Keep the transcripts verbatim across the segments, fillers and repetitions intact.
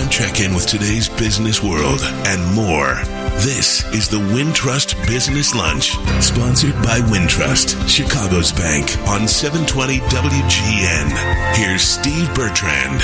real-time check-in with today's business world and more. This is the Wintrust Business Lunch, sponsored by Wintrust, Chicago's bank, on seven twenty W G N. Here's Steve Bertrand.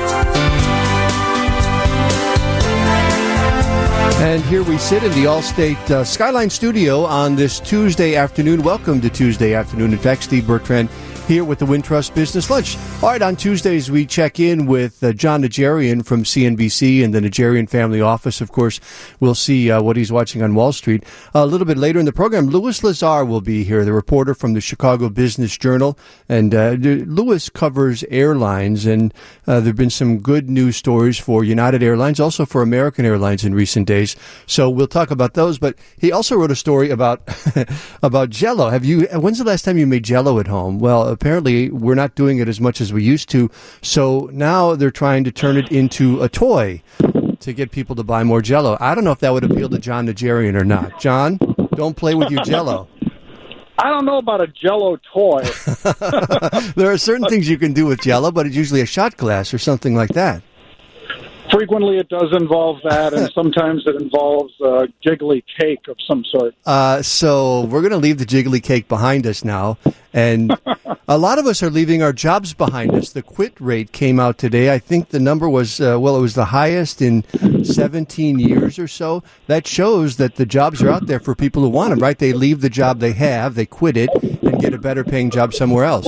And here we sit in the Allstate uh, Skyline Studio on this Tuesday afternoon. Welcome to Tuesday afternoon. In fact, Steve Bertrand here with the Wintrust Business Lunch. All right, on Tuesdays, we check in with uh, Jon Najarian from C N B C and the Najarian Family Office. Of course, we'll see uh, what he's watching on Wall Street. Uh, a little bit later in the program, Louis Lazar will be here, the reporter from the Chicago Business Journal. And uh, Louis covers airlines, and uh, there have been some good news stories for United Airlines, also for American Airlines in recent days. So we'll talk about those. But he also wrote a story about about Jell-O. Have you? When's the last time you made Jell-O at home? Well, apparently we're not doing it as much as we used to. So now they're trying to turn it into a toy to get people to buy more Jell-O. I don't know if that would appeal to Jon Najarian or not. Jon, don't play with your Jell-O. I don't know about a Jell-O toy. There are certain things you can do with Jell-O, but it's usually a shot glass or something like that. Frequently it does involve that, and sometimes it involves a jiggly cake of some sort. Uh, so we're going to leave the jiggly cake behind us now, and a lot of us are leaving our jobs behind us. The quit rate came out today. I think the number was, uh, well, it was the highest in seventeen years or so. That shows that the jobs are out there for people who want them, right? They leave the job they have, they quit it, and get a better paying job somewhere else.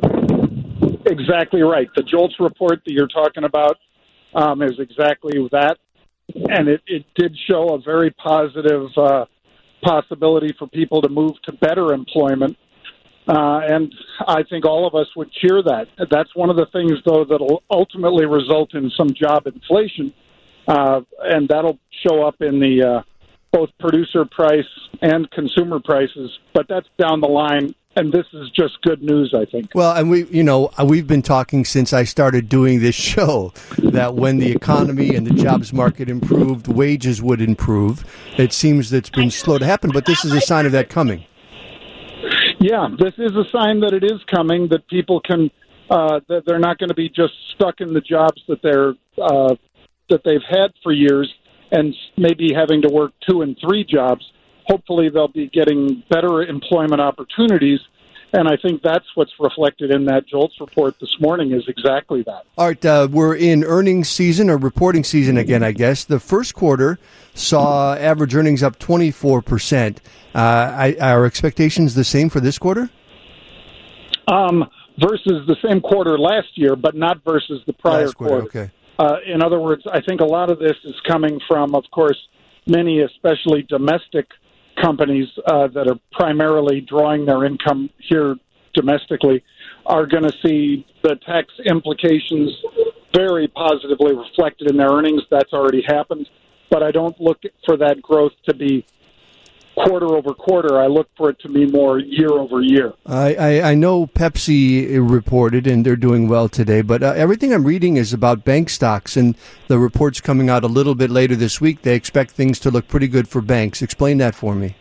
Exactly right. The JOLTS report that you're talking about Um, is exactly that, and it, it did show a very positive uh, possibility for people to move to better employment, uh, and I think all of us would cheer that. That's one of the things, though, that will ultimately result in some job inflation, uh, and that'll show up in the uh, both producer price and consumer prices, but that's down the line. And this is just good news, I think. Well, and we, you know, we've been talking since I started doing this show that when the economy and the jobs market improved, wages would improve. It seems that it's been slow to happen, but this is a sign of that coming. Yeah, this is a sign that it is coming, that people can, uh, that they're not going to be just stuck in the jobs that they're, uh, that they've had for years and maybe having to work two and three jobs. Hopefully they'll be getting better employment opportunities, and I think that's what's reflected in that JOLTS report this morning is exactly that. All right, uh, we're in earnings season, or reporting season again, I guess. The first quarter saw average earnings up twenty-four percent. Uh, I, are expectations the same for this quarter? Um, versus the same quarter last year, but not versus the prior last quarter. quarter. Okay. Uh, in other words, I think a lot of this is coming from, of course, many, especially domestic companies uh, that are primarily drawing their income here domestically are going to see the tax implications very positively reflected in their earnings. That's already happened. But I don't look for that growth to be quarter over quarter. I look for it to be more year over year. I, I, I know Pepsi reported, and they're doing well today, but uh, everything I'm reading is about bank stocks, and the report's coming out a little bit later this week. They expect things to look pretty good for banks. Explain that for me.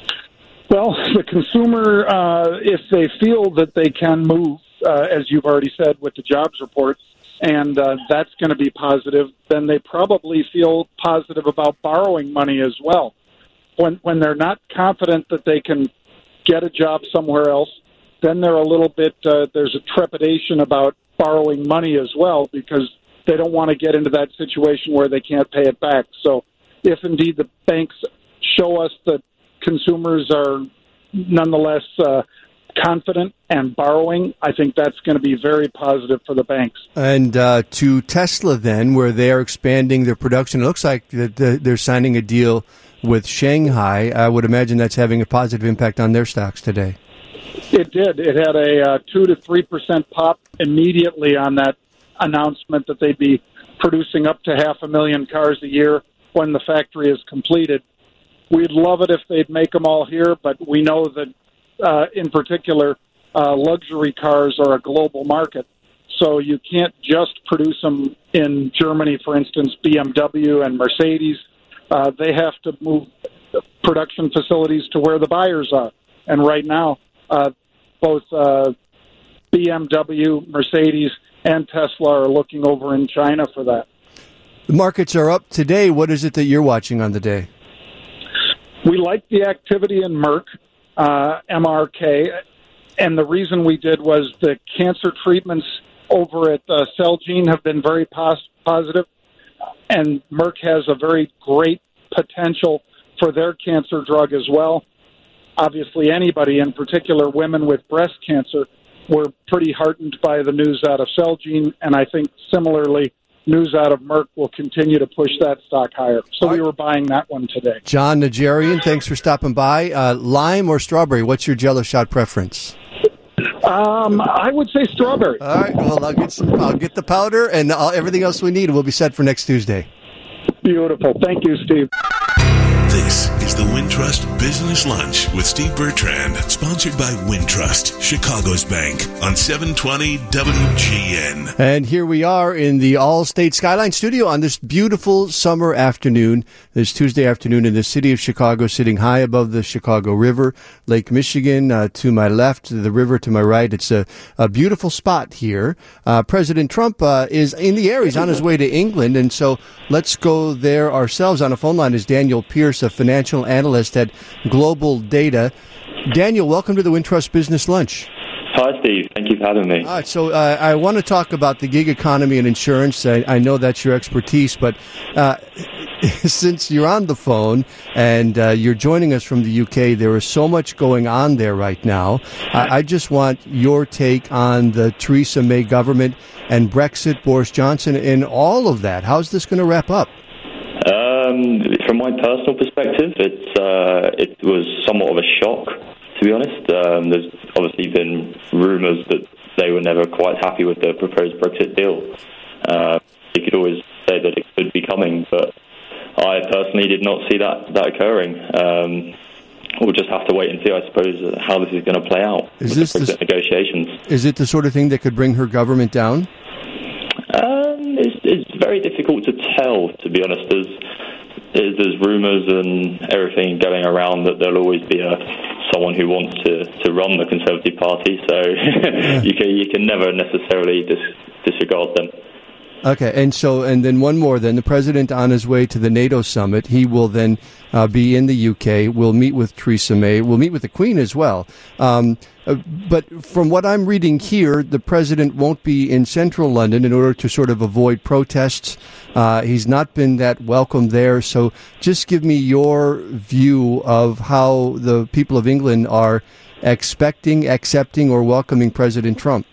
Well, the consumer, uh, if they feel that they can move, uh, as you've already said with the jobs report, and uh, that's going to be positive, then they probably feel positive about borrowing money as well. When when they're not confident that they can get a job somewhere else, then they're a little bit, uh, there's a trepidation about borrowing money as well because they don't want to get into that situation where they can't pay it back. So if indeed the banks show us that consumers are nonetheless uh, confident and borrowing, I think that's going to be very positive for the banks. And uh, to Tesla then, where they are expanding their production, it looks like that they're signing a deal with Shanghai. I would imagine that's having a positive impact on their stocks today. It did. It had a uh, two to three percent pop immediately on that announcement that they'd be producing up to half a million cars a year when the factory is completed. We'd love it if they'd make them all here, but we know that, uh, in particular, uh, luxury cars are a global market. So you can't just produce them in Germany, for instance, B M W and Mercedes. Uh, they have to move production facilities to where the buyers are. And right now, uh, both uh, B M W, Mercedes, and Tesla are looking over in China for that. The markets are up today. What is it that you're watching on the day? We like the activity in Merck, uh, M R K, and the reason we did was the cancer treatments over at uh, Celgene have been very pos- positive, and Merck has a very great potential for their cancer drug as well. Obviously, anybody, in particular women with breast cancer, were pretty heartened by the news out of Celgene, and I think similarly, news out of Merck will continue to push that stock higher. So we were buying that one today. John Najarian, thanks for stopping by. Uh, lime or strawberry? What's your Jello shot preference? Um, I would say strawberry. All right. Well, I'll get some, I'll get the powder and I'll, everything else we need. We'll be set for next Tuesday. Beautiful. Thank you, Steve. This is the Wintrust Business Lunch with Steve Bertrand, sponsored by Wintrust, Chicago's bank, on seven twenty W G N. And here we are in the All-State Skyline studio on this beautiful summer afternoon, this Tuesday afternoon in the city of Chicago, sitting high above the Chicago River, Lake Michigan uh, to my left, the river to my right. It's a, a beautiful spot here. Uh, President Trump uh, is in the air. He's on his way to England, and so let's go there ourselves. On the phone line is Daniel Pierce, a financial analyst at Global Data. Daniel, welcome to the Wintrust Business Lunch. Hi, Steve. Thank you for having me. All right, so uh, I want to talk about the gig economy and insurance. I, I know that's your expertise, but uh, since you're on the phone and uh, you're joining us from the U K, there is so much going on there right now. I, I just want your take on the Theresa May government and Brexit, Boris Johnson, and all of that. How's this going to wrap up? Um, from my personal perspective, it's uh, it was somewhat of a shock, to be honest. Um, there's obviously been rumours that they were never quite happy with the proposed Brexit deal. Uh, you could always say that it could be coming, but I personally did not see that, that occurring. Um, we'll just have to wait and see, I suppose, how this is going to play out is with this the Brexit the, negotiations. Is it the sort of thing that could bring her government down? Um, it's, it's very difficult to tell, to be honest. There's, there's, there's rumours and everything going around that there'll always be a someone who wants to, to run the Conservative Party, so yeah. you can you can never necessarily dis, disregard them. Okay, and so, and then one more, then the president on his way to the NATO summit, he will then uh, be in the U K, will meet with Theresa May, will meet with the Queen as well. Um, uh, but from what I'm reading here, the president won't be in central London in order to sort of avoid protests. Uh, he's not been that welcome there, so just give me your view of how the people of England are expecting, accepting, or welcoming President Trump.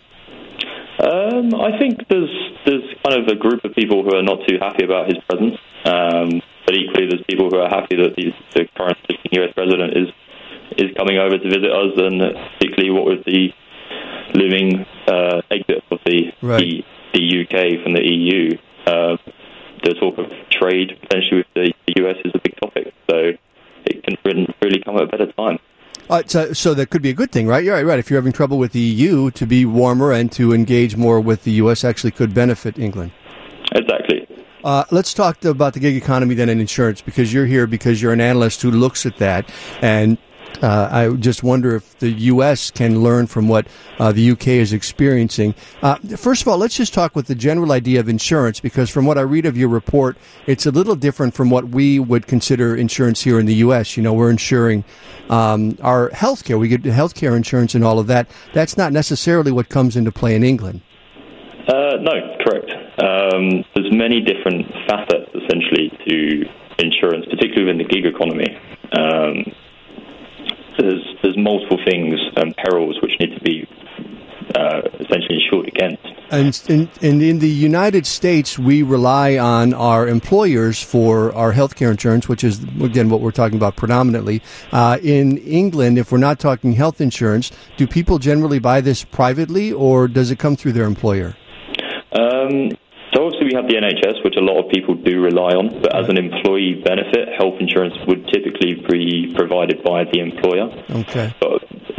Um, I think there's there's kind of a group of people who are not too happy about his presence, um, but equally there's people who are happy that the, the current U S president is is coming over to visit us, and particularly what with the looming uh, exit of the, right. the the U K from the E U, uh, the talk of trade potentially with the U S is a big topic, so it can really come at a better time. Uh, so, so that could be a good thing, right? You're right, right. If you're having trouble with the E U, to be warmer and to engage more with the U S actually could benefit England. Exactly. Uh, let's talk about the gig economy then and insurance, because you're here because you're an analyst who looks at that. And uh, I just wonder if the U S can learn from what uh, the U K is experiencing. Uh, first of all, let's just talk with the general idea of insurance, because from what I read of your report, it's a little different from what we would consider insurance here in the U S. You know, we're insuring um, our health care. We get health care insurance and all of that. That's not necessarily what comes into play in England. Uh, no, correct. Um, there's many different facets, essentially, to insurance, particularly in the gig economy. Um, there's, there's multiple things and perils which need to be uh, essentially insured against. And in, and in the United States, we rely on our employers for our health care insurance, which is, again, what we're talking about predominantly. Uh, in England, if we're not talking health insurance, do people generally buy this privately, or does it come through their employer? Um, so obviously we have the N H S, which a lot of people do rely on, but as an employee benefit, health insurance would typically be provided by the employer. Okay. But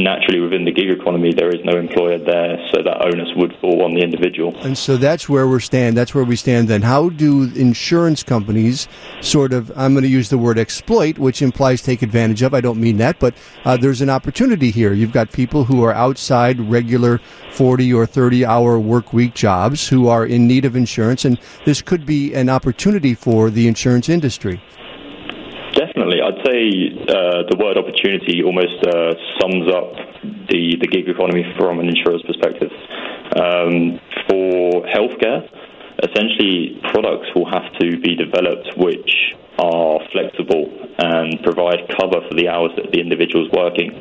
naturally within the gig economy, there is no employer there, so that onus would fall on the individual. And so that's where we stand. That's where we stand then. How do insurance companies sort of, I'm going to use the word exploit, which implies take advantage of. I don't mean that, but uh, there's an opportunity here. You've got people who are outside regular forty or thirty hour work week jobs who are in need of insurance, and this could be an opportunity for the insurance industry. Definitely. I'd say uh, the word opportunity almost uh, sums up the, the gig economy from an insurer's perspective. Um, for healthcare, essentially products will have to be developed which are flexible and provide cover for the hours that the individual is working.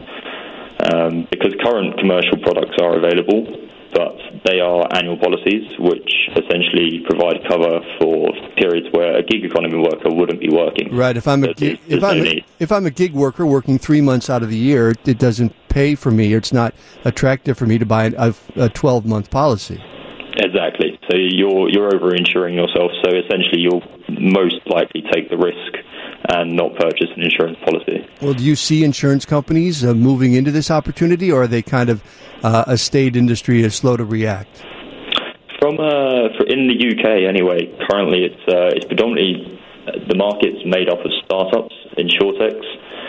Um, because current commercial products are available, but they are annual policies which essentially provide cover for periods where a gig economy worker wouldn't be working. Right. If I'm a gig, if I'm a, if I'm a gig worker working three months out of the year, it doesn't pay for me. It's not attractive for me to buy a, a twelve month policy. Exactly. So you're you're over insuring yourself. So essentially, you'll most likely take the risk and not purchase an insurance policy. Well, do you see insurance companies uh, moving into this opportunity, or are they kind of uh, a state industry is slow to react? From uh, for in the U K anyway, currently it's uh, it's predominantly uh, the market's made up of startups, insurtechs.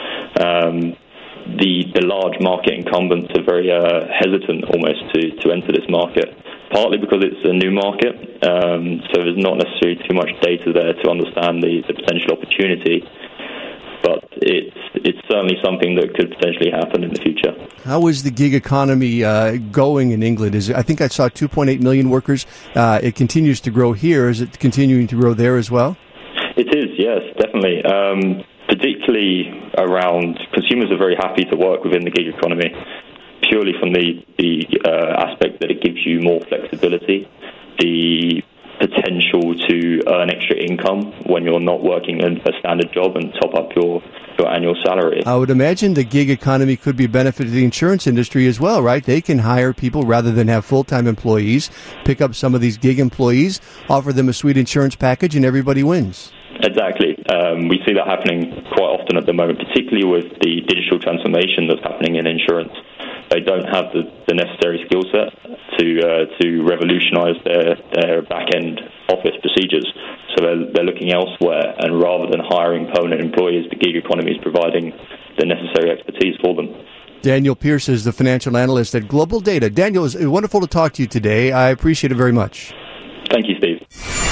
Um, the the large market incumbents are very uh, hesitant almost to, to enter this market. Partly because it's a new market, um, so there's not necessarily too much data there to understand the, the potential opportunity, but it's it's certainly something that could potentially happen in the future. How is the gig economy uh, going in England? Is it, I think I saw two point eight million workers. Uh, it continues to grow here. Is it continuing to grow there as well? It is, yes, definitely. Um, particularly around consumers are very happy to work within the gig economy, purely from the, the uh, aspect that it gives you more flexibility, the potential to earn extra income when you're not working a standard job and top up your, your annual salary. I would imagine the gig economy could be a benefit to the insurance industry as well, right? They can hire people rather than have full-time employees, pick up some of these gig employees, offer them a sweet insurance package, and everybody wins. Exactly. Um, we see that happening quite often at the moment, particularly with the digital transformation that's happening in insurance. They don't have the, the necessary skill set to uh, to revolutionise their, their back-end office procedures. So they're, they're looking elsewhere, and rather than hiring permanent employees, the gig economy is providing the necessary expertise for them. Daniel Pierce is the financial analyst at Global Data. Daniel, it's wonderful to talk to you today. I appreciate it very much. Thank you, Steve.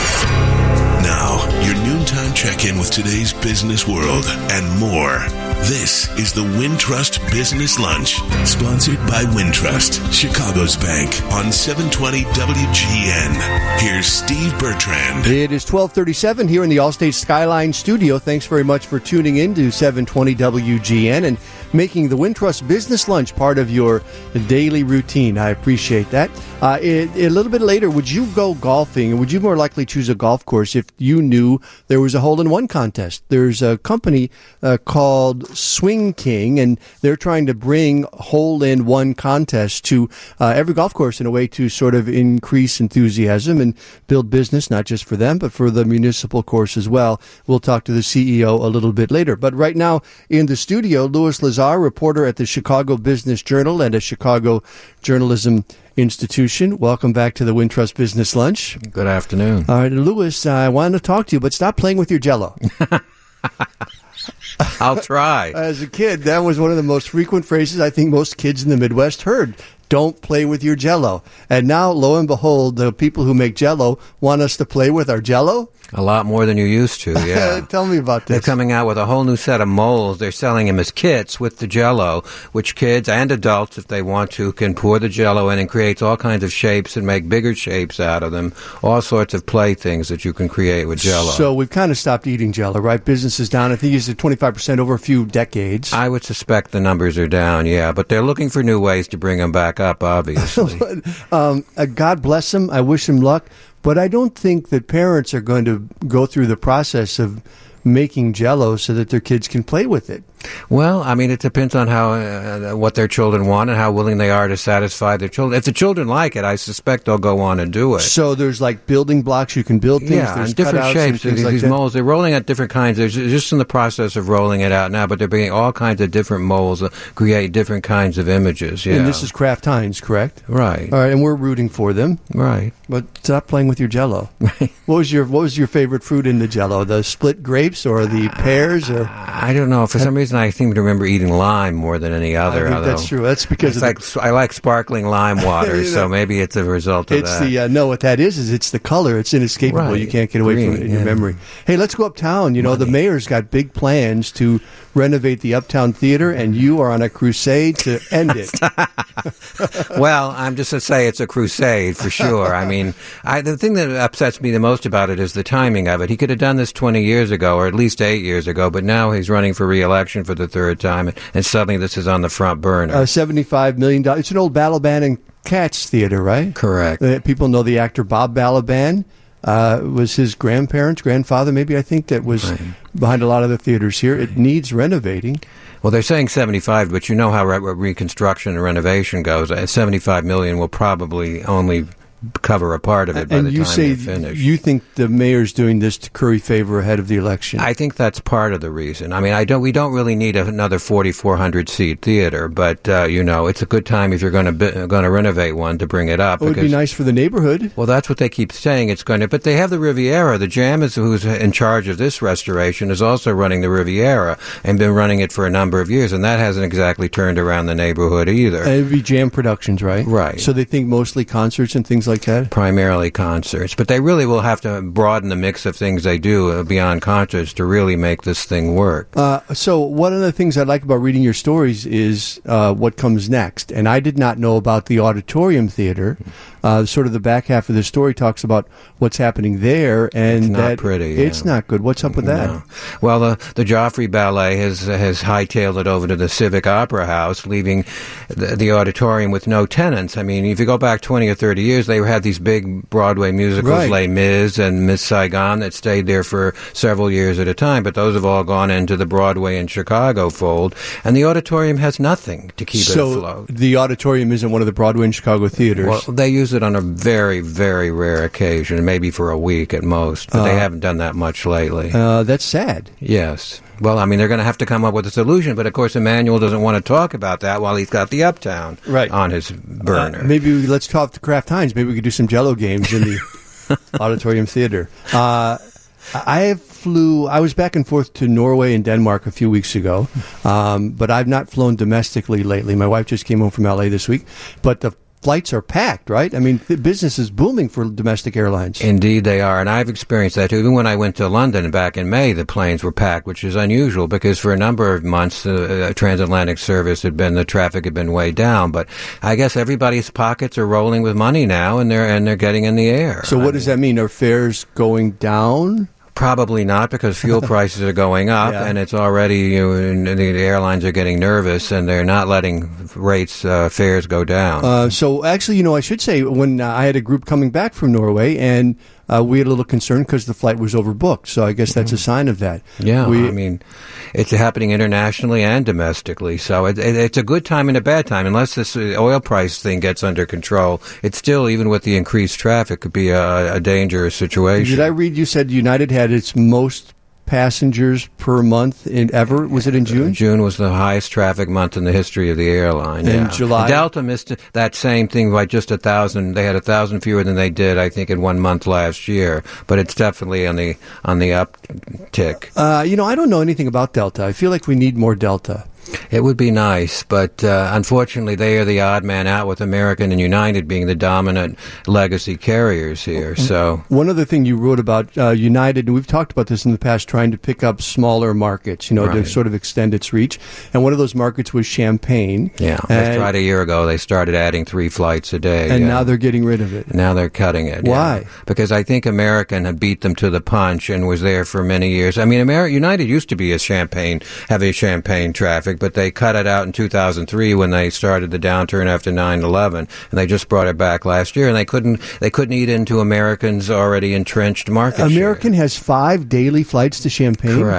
Now, your noontime check-in with today's business world and more. This is the Wintrust Business Lunch, sponsored by Wintrust, Chicago's bank, on seven twenty W G N. Here's Steve Bertrand. It is twelve thirty-seven here in the Allstate Skyline studio. Thanks very much for tuning in to seven twenty W G N and making the Wintrust Business Lunch part of your daily routine. I appreciate that. Uh, it, a little bit later, would you go golfing, and would you more likely choose a golf course if you knew there was a hole-in-one contest? There's a company uh, called Swing King, and they're trying to bring hole-in-one contests to uh, every golf course in a way to sort of increase enthusiasm and build business, not just for them, but for the municipal course as well. We'll talk to the C E O a little bit later. But right now in the studio, Louis Lazar, reporter at the Chicago Business Journal and a Chicago Journalism Institution. Welcome back to the Wintrust Business Lunch. Good afternoon. All right, Louis, I wanted to talk to you, but stop playing with your Jell-O. I'll try. As a kid, that was one of the most frequent phrases I think most kids in the Midwest heard. Don't play with your Jell-O. And now, lo and behold, the people who make Jell-O want us to play with our Jell-O? A lot more than you used to, yeah. Tell me about this. They're coming out with a whole new set of molds. They're selling them as kits with the Jell-O, which kids and adults, if they want to, can pour the Jell-O in and create all kinds of shapes and make bigger shapes out of them. All sorts of playthings that you can create with Jell-O. So we've kind of stopped eating Jell-O, right? Business is down. I think it's at twenty-five percent over a few decades. I would suspect the numbers are down, yeah. But they're looking for new ways to bring them back up, obviously. um, uh, God bless them. I wish them luck. But I don't think that parents are going to go through the process of making Jell-O so that their kids can play with it. Well, I mean, it depends on how uh, what their children want and how willing they are to satisfy their children. If the children like it, I suspect they'll go on and do it. So there's like building blocks you can build things. Yeah, there's and different cutouts shapes. and These, like these that. molds, they're rolling out different kinds. They're just in the process of rolling it out now, but they're bringing all kinds of different molds that create different kinds of images. Yeah, And this is Kraft Heinz, correct? right. All right, and we're rooting for them. Right. But stop playing with your Jell-O. Right. What was your What was your favorite fruit in the Jell-O? The split grapes or the pears? Or I don't know. For some reason, I seem to remember eating lime more than any other. I think that's true. That's because it's of like the, I like sparkling lime water, You know, so maybe it's a result of it's that. the uh, no. What that is is it's the color. It's inescapable. Right. You can't get away Green, from it in your yeah. memory. Hey, let's go uptown. You know, the Money. mayor's got big plans to renovate the Uptown Theater, and you are on a crusade to end it. Well, I'm just to say it's a crusade for sure. I mean, I, the thing that upsets me the most about it is the timing of it. He could have done this twenty years ago, or at least eight years ago, but now he's running for re-election for the third time, and, and suddenly this is on the front burner. Uh, Seventy-five million dollars. It's an old Balaban and Katz theater, right? Correct. Uh, people know the actor Bob Balaban. Uh, was his grandparents, grandfather, maybe I think that was Right. behind a lot of the theaters here. It needs renovating. Well, they're saying seventy-five, but you know how re- reconstruction and renovation goes. Uh, seventy-five million will probably only cover a part of it by and the you time say they finish. you think the mayor's doing this to curry favor ahead of the election? I think that's part of the reason. I mean, I don't. We don't really need another forty-four hundred seat theater, but uh, you know, it's a good time if you're going to going to renovate one to bring it up. It would be because- nice for the neighborhood. Well, that's what they keep saying it's going to. But they have the Riviera. The Jam is who's in charge of this restoration is also running the Riviera and been running it for a number of years, and that hasn't exactly turned around the neighborhood either. Uh, it would be Jam Productions, right? Right. So they think mostly concerts and things like that? Primarily concerts, but they really will have to broaden the mix of things they do uh, beyond concerts to really make this thing work. Uh, so one of the things I like about reading your stories is uh, what comes next. And I did not know about the Auditorium Theater. Uh, sort of the back half of the story talks about what's happening there, and It's not that pretty, It's yeah. not good. What's up with that? No. Well, the the Joffrey Ballet has has hightailed it over to the Civic Opera House, leaving the, the auditorium with no tenants. I mean, if you go back twenty or thirty years, they had these big Broadway musicals, Right. Les Mis and Miss Saigon, that stayed there for several years at a time. But those have all gone into the Broadway and Chicago fold, and the auditorium has nothing to keep so it afloat. the Auditorium isn't one of the Broadway and Chicago theaters. Well, they use it on a very, very rare occasion, maybe for a week at most, but they Uh, haven't done that much lately. uh, that's sad. Yes. Well, I mean, they're going to have to come up with a solution, but of course, Emmanuel doesn't want to talk about that while he's got the Uptown Right. on his burner. Uh, maybe we, let's talk to Kraft Heinz. Maybe we could do some Jell-O games in the Auditorium Theater. Uh, I flew. I was back and forth to Norway and Denmark a few weeks ago, um, but I've not flown domestically lately. My wife just came home from L A this week, but the flights are packed, right? I mean, the business is booming for domestic airlines. Indeed, they are, and I've experienced that too. Even when I went to London back in May, the planes were packed, which is unusual because for a number of months, uh, transatlantic service had been the traffic had been way down. But I guess everybody's pockets are rolling with money now, and they're and they're getting in the air. So, I what does that mean? Are fares going down? Probably not, because fuel prices are going up, Yeah. and it's already, you know, and the airlines are getting nervous, and they're not letting rates, uh, fares go down. Uh, so, actually, you know, I should say, when uh, I had a group coming back from Norway, and uh, we had a little concern because the flight was overbooked. So, I guess that's a sign of that. yeah, we, I mean, it's happening internationally and domestically, so it, it, it's a good time and a bad time. Unless this uh, oil price thing gets under control, it's still, even with the increased traffic, could be a, a dangerous situation. Did I read you said United had its most passengers per month in ever? Was it in June? June was the highest traffic month in the history of the airline. And yeah. July? Delta missed that same thing by just a thousand. They had a thousand fewer than they did, I think, in one month last year. But it's definitely on the on the uptick. Uh, you know, I don't know anything about Delta. I feel like we need more Delta. It would be nice, but uh, unfortunately, they are the odd man out, with American and United being the dominant legacy carriers here. So, One other thing you wrote about uh, United, and we've talked about this in the past, trying to pick up smaller markets, you know, to Right. sort of extend its reach. And one of those markets was Champaign. yeah, And, that's right. A year ago, they started adding three flights a day. and yeah. now they're getting rid of it. Now they're cutting it. Why? Yeah. Because I think American had beat them to the punch and was there for many years. I mean, Ameri- United used to be a Champagne, heavy Champagne traffic, but they cut it out in two thousand three when they started the downturn after nine eleven, and they just brought it back last year, and they couldn't they couldn't eat into Americans' already entrenched market American share. has five daily flights to Champagne. Correct.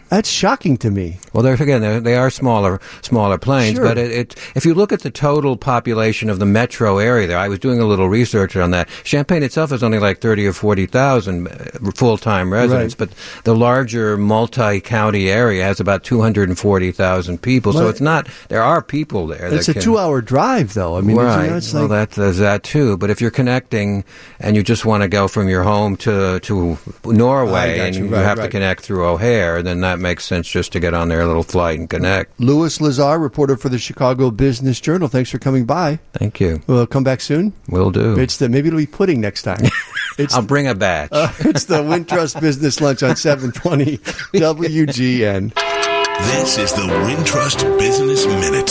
That's shocking to me. Well, they're, again, they're, they are smaller, smaller planes, Sure. but it, it, if you look at the total population of the metro area there, I was doing a little research on that. Champaign itself is only like thirty or forty thousand full-time residents, Right. but the larger multi-county area has about two hundred forty thousand people. Well, so it's not. There are people there. It's that a can, two-hour drive, though. I mean, right. you know, it's well, like, that, there's that too. But if you're connecting and you just want to go from your home to to Norway I got and you. you Right, have right. to connect through O'Hare, then that makes sense just to get on their little flight and connect. Louis Lazar, reporter for the Chicago Business Journal. Thanks for coming by. Thank you. We'll come back soon. Will do. It's the maybe it'll be pudding next time. It's I'll bring a batch. uh, it's the Wintrust Business Lunch on seven twenty W G N. This is the Wintrust Business Minute.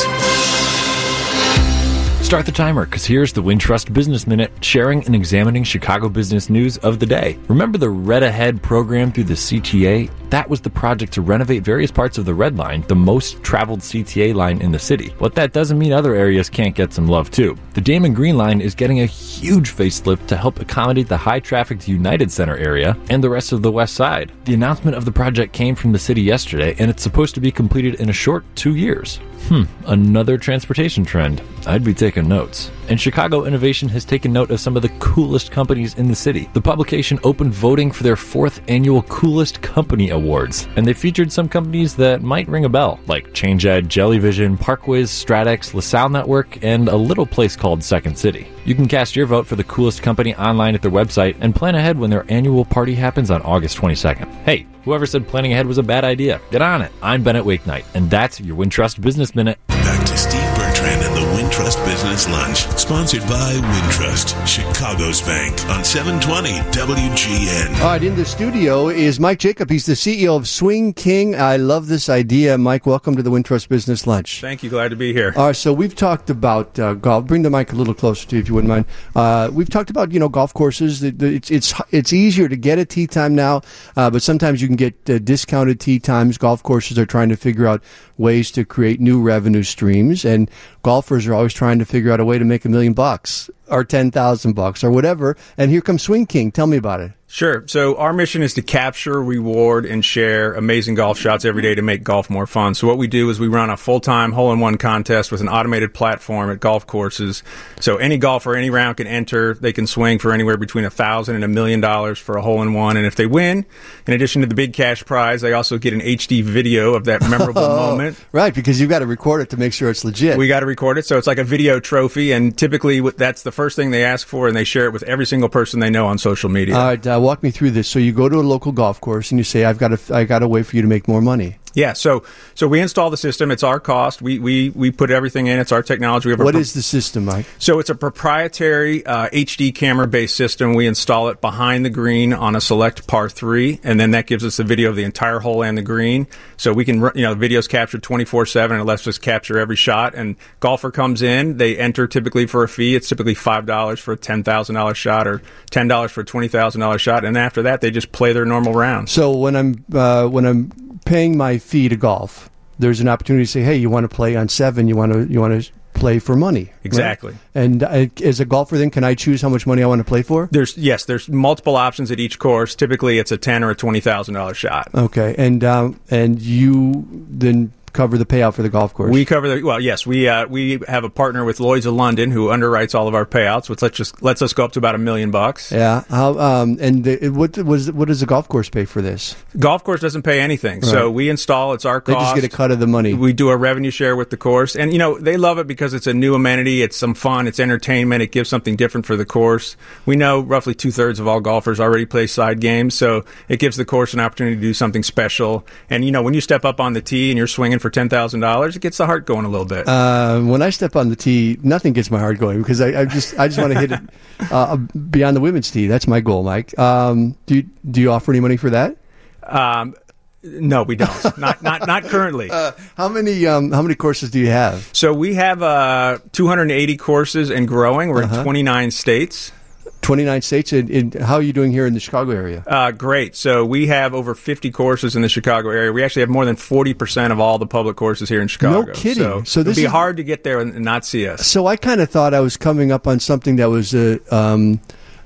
Start the timer, because here's the Wintrust Business Minute, sharing and examining Chicago business news of the day. Remember the Red Ahead program through the C T A? That was the project to renovate various parts of the Red Line, the most traveled C T A line in the city. But that doesn't mean other areas can't get some love too. The Damon Green Line is getting a huge facelift to help accommodate the high-trafficked United Center area and the rest of the West Side. The announcement of the project came from the city yesterday, and it's supposed to be completed in a short two years. Hmm, another transportation trend. I'd be taking notes. And Chicago Innovation has taken note of some of the coolest companies in the city. The publication opened voting for their fourth annual Coolest Company Awards, and they featured some companies that might ring a bell, like ChangeEd, Jellyvision, Parkwiz, Stratex, LaSalle Network, and a little place called Second City. You can cast your vote for the coolest company online at their website and plan ahead when their annual party happens on August twenty-second. Hey, whoever said planning ahead was a bad idea, get on it. I'm Bennett Wakenight, and that's your Wintrust Business Minute. Back to Steve Bertrand and the Wintrust Business Lunch, sponsored by Wintrust, Chicago's bank, on seven twenty W G N. All right, in the studio is Mike Jacob. He's the C E O of Swing King. I love this idea. Mike, welcome to the Wintrust Business Lunch. Thank you. Glad to be here. All right, so we've talked about uh, golf. Bring the mic a little closer to you, if you wouldn't mind. Uh, we've talked about, you know, golf courses. The- the- It's it's it's easier to get a tee time now, uh, but sometimes you can get uh, discounted tee times. Golf courses are trying to figure out ways to create new revenue streams, and golfers are always trying to figure out a way to make a million bucks or ten thousand bucks or whatever. And here comes Swing King. Tell me about it. Sure. So our mission is to capture, reward, and share amazing golf shots every day to make golf more fun. So what we do is we run a full-time hole-in-one contest with an automated platform at golf courses. So any golfer, any round can enter. They can swing for anywhere between a thousand and a million dollars for a hole-in-one. And if they win, in addition to the big cash prize, they also get an H D video of that memorable Oh, moment. right, because you've got to record it to make sure it's legit. We got to record it, so it's like a video trophy. And typically, what- that's the first thing they ask for, and they share it with every single person they know on social media. All right, uh, walk me through this. So you go to a local golf course and you say, "I've got a, I got a way for you to make more money." Yeah, so so we install the system. It's our cost. We we we put everything in. It's our technology. We have a What pro- is the system, Mike? So it's a proprietary uh, H D camera-based system. We install it behind the green on a select par three, and then that gives us a video of the entire hole and the green. So we can, you know, the video's captured twenty-four seven, and it lets us capture every shot. And golfer comes in, they enter typically for a fee. It's typically five dollars for a ten thousand dollars shot or ten dollars for a twenty thousand dollars shot. And after that, they just play their normal round. So when I'm uh, when I'm paying my fee to golf, there's an opportunity to say, "Hey, you want to play on seven? You want to you want to play for money?" right? Exactly. And uh, as a golfer, then can I choose how much money I want to play for? There's yes, there's multiple options at each course. Typically, it's a ten or a twenty thousand dollars shot. Okay, and um, and you then cover the payout for the golf course. We cover the well, yes. We uh, we have a partner with Lloyd's of London who underwrites all of our payouts, which lets just lets us go up to about a million bucks. yeah. How um and the, what was what does the golf course pay for this? Golf course doesn't pay anything, so Right. we install. It's our They cost. just get a cut of the money. We do a revenue share with the course, and you know they love it because it's a new amenity. It's some fun. It's entertainment. It gives something different for the course. We know roughly two thirds of all golfers already play side games, so it gives the course an opportunity to do something special. And you know when you step up on the tee and you're swinging for ten thousand dollars, it gets the heart going a little bit. Uh, when I step on the tee, nothing gets my heart going because I, I just I just want to hit it uh, beyond the women's tee. That's my goal, Mike. Um, do you, do you offer any money for that? Um, no, we don't. not not not currently. Uh, how many um, how many courses do you have? So we have uh, two hundred eighty courses and growing. We're Uh-huh. in twenty-nine states. twenty-nine states. And, and how are you doing here in the Chicago area? Uh, great. So we have over fifty courses in the Chicago area. We actually have more than forty percent of all the public courses here in Chicago. No kidding. So, So it'd this be is- hard to get there and and not see us. So I kind of thought I was coming up on something that was a um,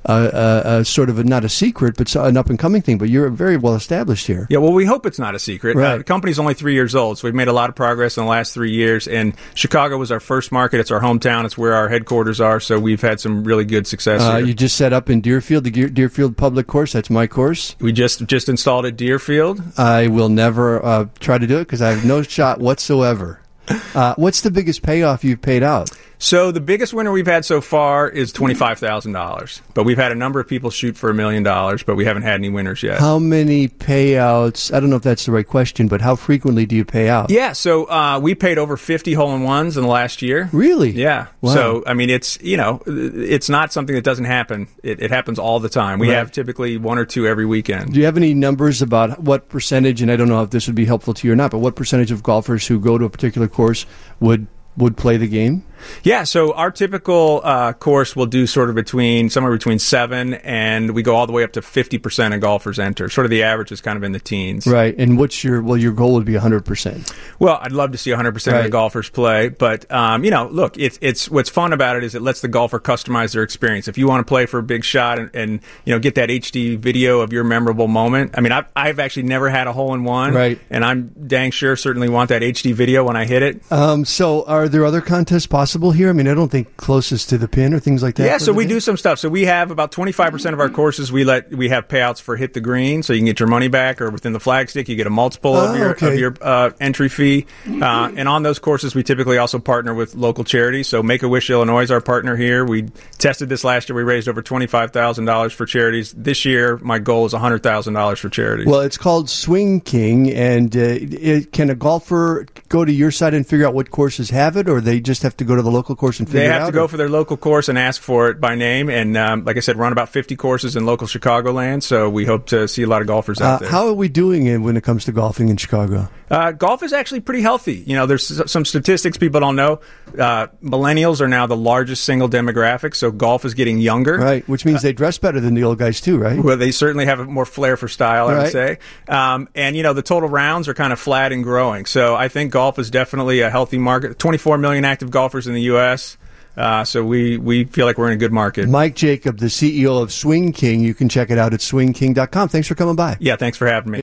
uh, uh, uh, sort of a, not a secret, but an up-and-coming thing. But you're very well established here. Yeah, well, we hope it's not a secret. Right. Uh, the company's only three years old, so we've made a lot of progress in the last three years. And Chicago was our first market. It's our hometown. It's where our headquarters are. So we've had some really good success Uh, here. you just set up in Deerfield, the Ge- Deerfield Public Course. That's my course. We just just installed at Deerfield. I will never uh, try to do it because I have no shot whatsoever. Uh, what's the biggest payoff you've paid out? So the biggest winner we've had so far is twenty-five thousand dollars. But we've had a number of people shoot for a million dollars, but we haven't had any winners yet. How many payouts? I don't know if that's the right question, but how frequently do you pay out? Yeah, so uh, we paid over fifty hole-in-ones in the last year. Really? Yeah. Wow. So, I mean, it's, you know, it's not something that doesn't happen. It, it happens all the time. We Right. have typically one or two every weekend. Do you have any numbers about what percentage, and I don't know if this would be helpful to you or not, but what percentage of golfers who go to a particular course would would play the game? Yeah, so our typical uh, course will do sort of between somewhere between seven and we go all the way up to fifty percent of golfers enter. Sort of the average is kind of in the teens. Right. And what's your, well, your goal would be one hundred percent. Well, I'd love to see one hundred percent of the Right. golfers play, but um, you know, look, it's it's what's fun about it is it lets the golfer customize their experience. If you want to play for a big shot and, and you know get that H D video of your memorable moment, I mean, I've, I've actually never had a hole in one, Right. And I'm dang sure certainly want that H D video when I hit it. Um, so are there other contests possible here? I mean, I don't think closest to the pin or things like that. Yeah, for so the we day? do some stuff. So we have about twenty-five percent of our courses. We let we have payouts for hit the green, so you can get your money back, or within the flag stick, you get a multiple Oh, of your okay. of your uh, entry fee. Uh, and on those courses, we typically also partner with local charities. So Make a Wish Illinois is our partner here. We tested this last year. We raised over twenty-five thousand dollars for charities. This year, my goal is one hundred thousand dollars for charities. Well, it's called Swing King, and uh, it, can a golfer go to your site and figure out what courses have it, or they just have to go to the local course and figure They it have out? to go or- for their local course and ask for it by name. And um, like I said, run about fifty courses in local Chicagoland. So we hope to see a lot of golfers out Uh, there. how are we doing it when it comes to golfing in Chicago? Uh, golf is actually pretty healthy. You know, there's s- some statistics people don't know. Uh, millennials are now the largest single demographic, so golf is getting younger. Right, which means they dress better than the old guys too, right? Well, they certainly have a more flair for style, I Right. would say. Um, and, you know, the total rounds are kind of flat and growing. So I think golf is definitely a healthy market. twenty-four million active golfers in the U S Uh, so we, we feel like we're in a good market. Mike Jacob, the C E O of Swing King. You can check it out at swing king dot com. Thanks for coming by. Yeah, thanks for having me.